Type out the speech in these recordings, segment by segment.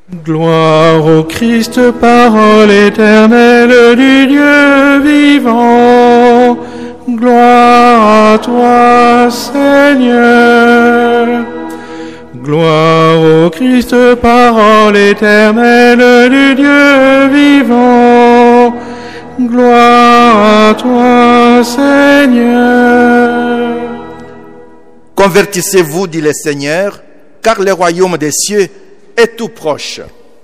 Gloire au Christ, parole éternelle du Dieu vivant. Gloire à toi, Seigneur. Gloire au Christ, parole éternelle du Dieu vivant. Gloire à toi, Seigneur. Convertissez-vous, dit le Seigneur, car le royaume des cieux est tout proche.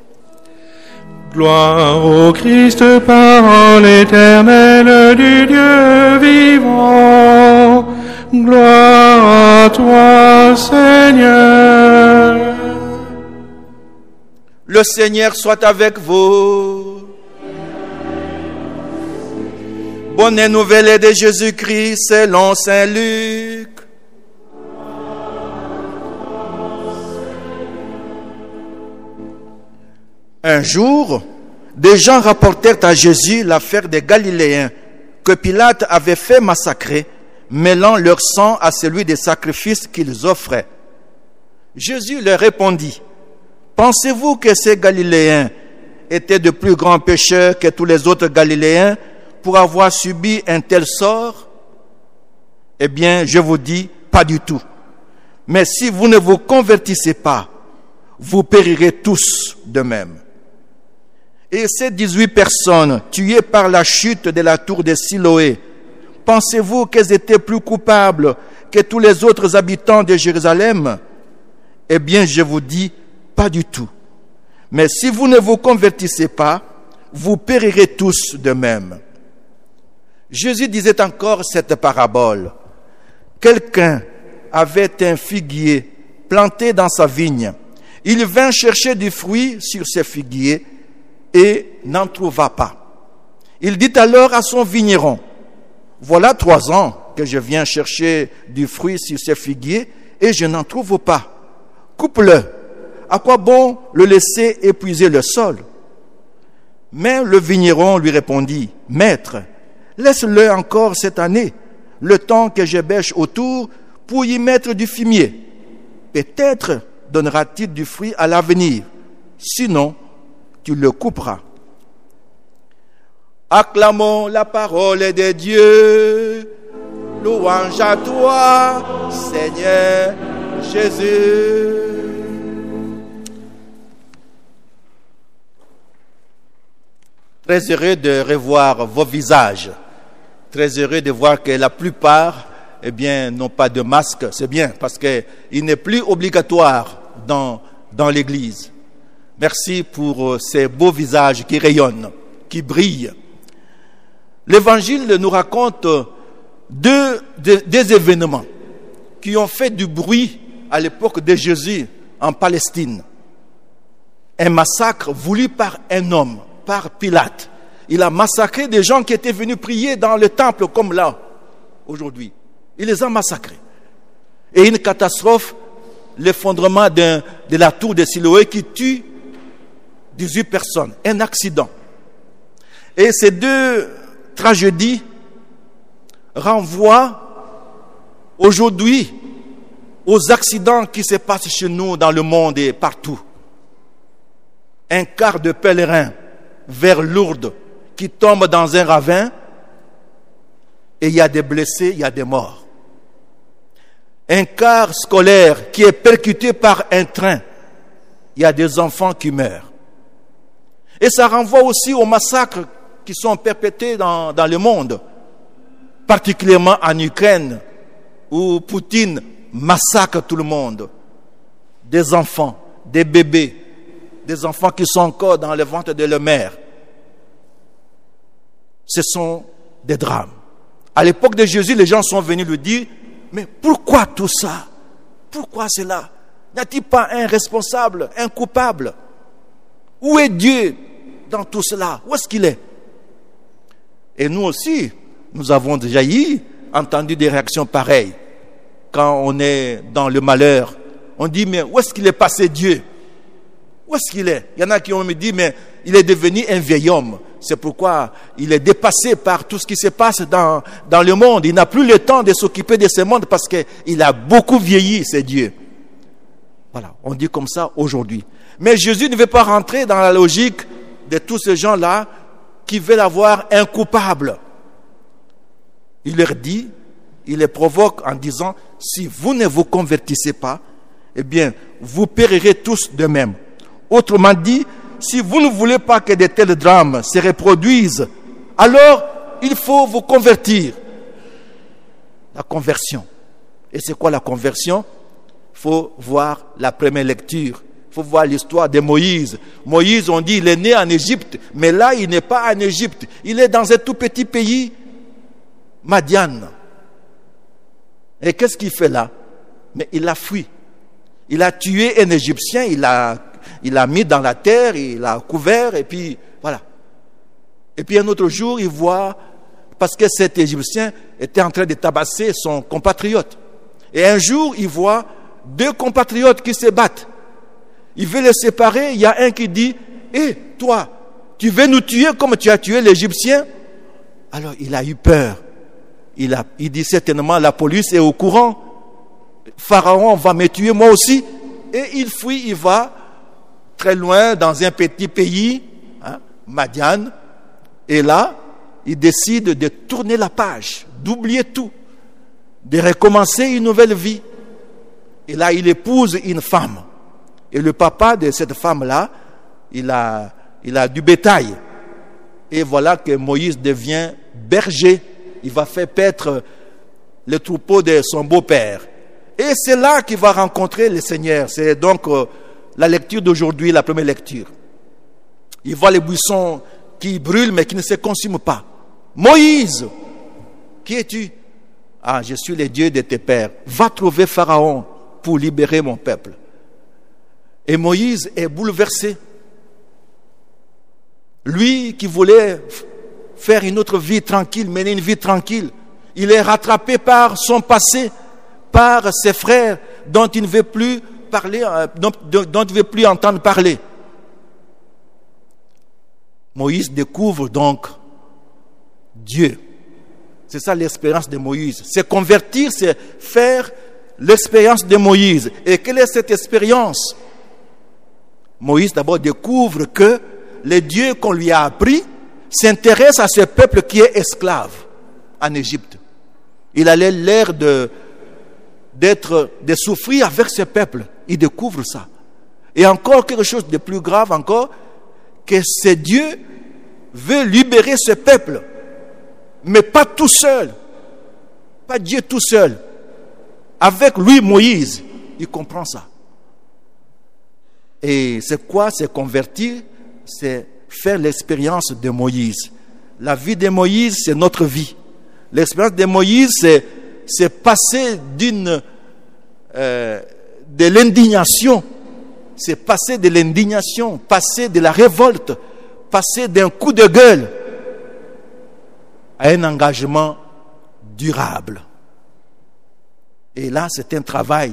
Gloire au Christ, parole éternelle du Dieu vivant. Gloire à toi, Seigneur. Le Seigneur soit avec vous. Bonne nouvelle de Jésus-Christ selon Saint Luc. Un jour, des gens rapportèrent à Jésus l'affaire des Galiléens que Pilate avait fait massacrer, mêlant leur sang à celui des sacrifices qu'ils offraient. Jésus leur répondit: pensez-vous que ces Galiléens étaient de plus grands pécheurs que tous les autres Galiléens pour avoir subi un tel sort? Eh bien, je vous dis, pas du tout. Mais si vous ne vous convertissez pas, vous périrez tous de même. Et ces 18 personnes tuées par la chute de la tour de Siloé, pensez-vous qu'elles étaient plus coupables que tous les autres habitants de Jérusalem? Eh bien, je vous dis, pas du tout. Mais si vous ne vous convertissez pas, vous périrez tous de même. Jésus disait encore cette parabole. Quelqu'un avait un figuier planté dans sa vigne. Il vint chercher du fruit sur ce figuier et n'en trouva pas. Il dit alors à son vigneron: voilà 3 ans que je viens chercher du fruit sur ce figuier et je n'en trouve pas. Coupe-le. À quoi bon le laisser épuiser le sol? Mais le vigneron lui répondit: Maître, laisse-le encore cette année, le temps que je bêche autour pour y mettre du fumier. Peut-être donnera-t-il du fruit à l'avenir. Sinon, tu le couperas. Acclamons la parole de Dieu. Louange à toi, Seigneur Jésus. Très heureux de revoir vos visages. Très heureux de voir que la plupart, n'ont pas de masque. C'est bien, parce qu'il n'est plus obligatoire dans l'église. Merci pour ces beaux visages qui rayonnent, qui brillent. L'Évangile nous raconte des événements qui ont fait du bruit à l'époque de Jésus en Palestine. Un massacre voulu par un homme, par Pilate. Il a massacré des gens qui étaient venus prier dans le temple comme là, aujourd'hui. Il les a massacrés. Et une catastrophe, l'effondrement de la tour de Siloé qui tue 18 personnes. Un accident. Et ces 2 tragédies renvoient aujourd'hui aux accidents qui se passent chez nous dans le monde et partout. Un quart de pèlerins vers Lourdes qui tombe dans un ravin et il y a des blessés, il y a des morts. Un car scolaire qui est percuté par un train, il y a des enfants qui meurent. Et ça renvoie aussi aux massacres qui sont perpétrés dans le monde, particulièrement en Ukraine, où Poutine massacre tout le monde. Des enfants, des bébés, des enfants qui sont encore dans le ventre de leur mère. Ce sont des drames. À l'époque de Jésus, les gens sont venus lui dire: mais pourquoi tout ça? Pourquoi cela? N'y a-t-il pas un responsable, un coupable? Où est Dieu dans tout cela? Où est-ce qu'il est? Et nous aussi, nous avons déjà entendu des réactions pareilles. Quand on est dans le malheur, on dit: mais où est-ce qu'il est passé Dieu? Où est-ce qu'il est? Il y en a qui ont me dit: mais il est devenu un vieil homme. C'est pourquoi il est dépassé par tout ce qui se passe dans le monde. Il n'a plus le temps de s'occuper de ce monde parce qu'il a beaucoup vieilli, c'est Dieu. Voilà, on dit comme ça aujourd'hui. Mais Jésus ne veut pas rentrer dans la logique de tous ces gens-là qui veulent avoir un coupable. Il leur dit, il les provoque en disant, si vous ne vous convertissez pas, eh bien, vous périrez tous de même. Autrement dit, si vous ne voulez pas que de tels drames se reproduisent, alors il faut vous convertir. La conversion. Et c'est quoi la conversion? Il faut voir la première lecture. Il faut voir l'histoire de Moïse. Moïse, on dit, il est né en Égypte, mais là, il n'est pas en Égypte. Il est dans un tout petit pays, Madian. Et qu'est-ce qu'il fait là? Mais il a fui. Il a tué un Égyptien, il l'a mis dans la terre, il l'a couvert, et puis voilà. Et puis un autre jour, il voit, parce que cet Égyptien était en train de tabasser son compatriote. Et un jour, il voit deux compatriotes qui se battent. Il veut les séparer, il y a un qui dit, hé, toi, tu veux nous tuer comme tu as tué l'Égyptien? Alors il a eu peur. Il dit certainement, la police est au courant. Pharaon va me tuer moi aussi. Et il fuit, il va très loin dans un petit pays, Madian. Et là, il décide de tourner la page, d'oublier tout, de recommencer une nouvelle vie. Et là, il épouse une femme. Et le papa de cette femme-là, il a du bétail. Et voilà que Moïse devient berger. Il va faire paître le troupeau de son beau-père. Et c'est là qu'il va rencontrer le Seigneur. C'est donc la lecture d'aujourd'hui, la première lecture. Il voit les buissons qui brûlent mais qui ne se consument pas. Moïse, qui es-tu? Ah, je suis le Dieu de tes pères. Va trouver Pharaon pour libérer mon peuple. Et Moïse est bouleversé. Lui qui voulait faire une autre vie tranquille, mener une vie tranquille, il est rattrapé par son passé, par ses frères dont il ne veut plus parler, dont il ne veut plus entendre parler. Moïse découvre donc Dieu. C'est ça l'expérience de Moïse. Se convertir, c'est faire l'expérience de Moïse. Et quelle est cette expérience? Moïse d'abord découvre que le Dieu qu'on lui a appris s'intéresse à ce peuple qui est esclave en Égypte. Il a l'air de souffrir avec ce peuple. Il découvre ça. Et encore quelque chose de plus grave encore, que ce Dieu veut libérer ce peuple, mais pas tout seul. Pas Dieu tout seul. Avec lui, Moïse, il comprend ça. Et c'est quoi se convertir? C'est faire l'expérience de Moïse. La vie de Moïse, c'est notre vie. L'expérience de Moïse, c'est passer de l'indignation. C'est passer de l'indignation, passer de la révolte, passer d'un coup de gueule à un engagement durable. Et là, c'est un travail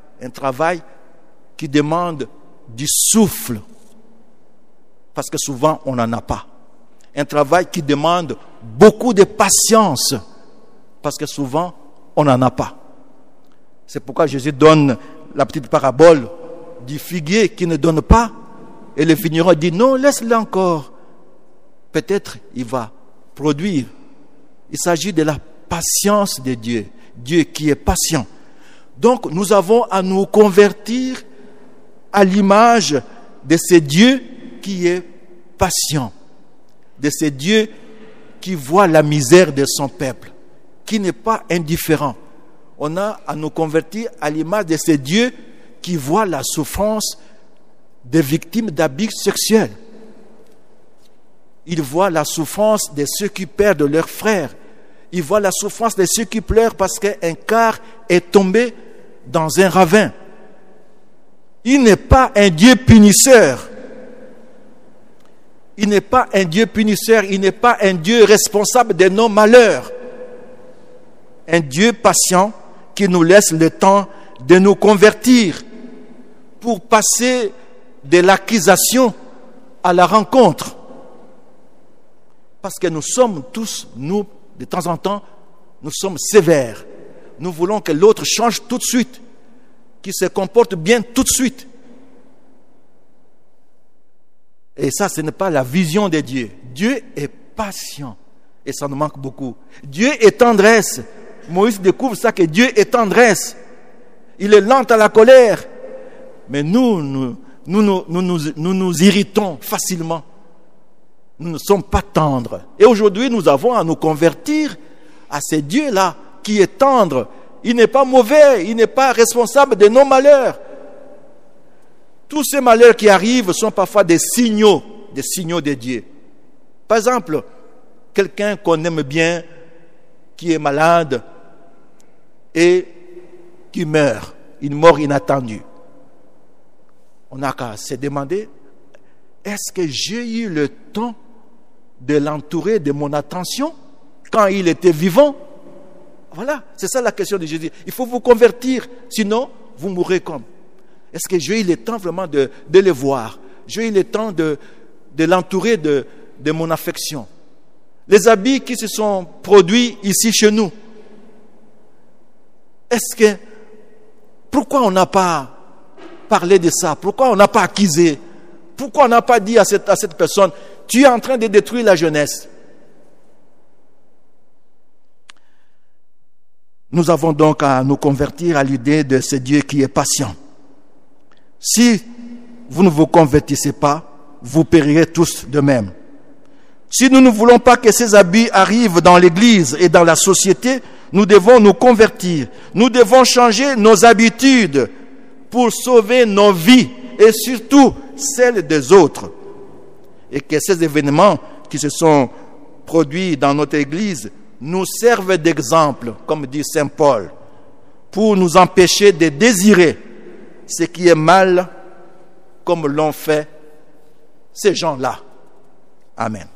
qui demande du souffle, parce que souvent on n'en a pas. Un travail qui demande beaucoup de patience, parce que souvent on n'en a pas. C'est pourquoi Jésus donne la petite parabole du figuier qui ne donne pas, et le vigneron dit non, laisse-le encore, peut-être il va produire. Il s'agit de la patience de Dieu, Dieu qui est patient. Donc nous avons à nous convertir à l'image de ce Dieu qui est patient, de ce Dieu qui voit la misère de son peuple, qui n'est pas indifférent. On a à nous convertir à l'image de ce Dieu qui voit la souffrance des victimes d'abus sexuels. Il voit la souffrance de ceux qui perdent leurs frères. Il voit la souffrance de ceux qui pleurent parce qu'un car est tombé dans un ravin. Il n'est pas un Dieu punisseur. Il n'est pas un Dieu punisseur. Il n'est pas un Dieu responsable de nos malheurs. Un Dieu patient qui nous laisse le temps de nous convertir pour passer de l'accusation à la rencontre. Parce que nous sommes tous, nous, de temps en temps, nous sommes sévères. Nous voulons que l'autre change tout de suite, qui se comportent bien tout de suite. Et ça, ce n'est pas la vision de Dieu. Dieu est patient. Et ça nous manque beaucoup. Dieu est tendresse. Moïse découvre ça, que Dieu est tendresse. Il est lent à la colère. Mais nous nous irritons facilement. Nous ne sommes pas tendres. Et aujourd'hui, nous avons à nous convertir à ce Dieu-là qui est tendre. Il n'est pas mauvais, il n'est pas responsable de nos malheurs. Tous ces malheurs qui arrivent sont parfois des signaux de Dieu. Par exemple, quelqu'un qu'on aime bien, qui est malade et qui meurt, une mort inattendue. On n'a qu'à se demander, est-ce que j'ai eu le temps de l'entourer de mon attention quand il était vivant? Voilà, c'est ça la question de Jésus. Il faut vous convertir, sinon vous mourrez comme. Est-ce que j'ai eu le temps vraiment de le voir? J'ai eu le temps de l'entourer de mon affection? Les habits qui se sont produits ici chez nous, pourquoi on n'a pas parlé de ça? Pourquoi on n'a pas accusé? Pourquoi on n'a pas dit à cette personne, tu es en train de détruire la jeunesse? Nous avons donc à nous convertir à l'idée de ce Dieu qui est patient. Si vous ne vous convertissez pas, vous périrez tous de même. Si nous ne voulons pas que ces abus arrivent dans l'Église et dans la société, nous devons nous convertir. Nous devons changer nos habitudes pour sauver nos vies et surtout celles des autres. Et que ces événements qui se sont produits dans notre Église nous servent d'exemple, comme dit Saint Paul, pour nous empêcher de désirer ce qui est mal comme l'ont fait ces gens-là. Amen.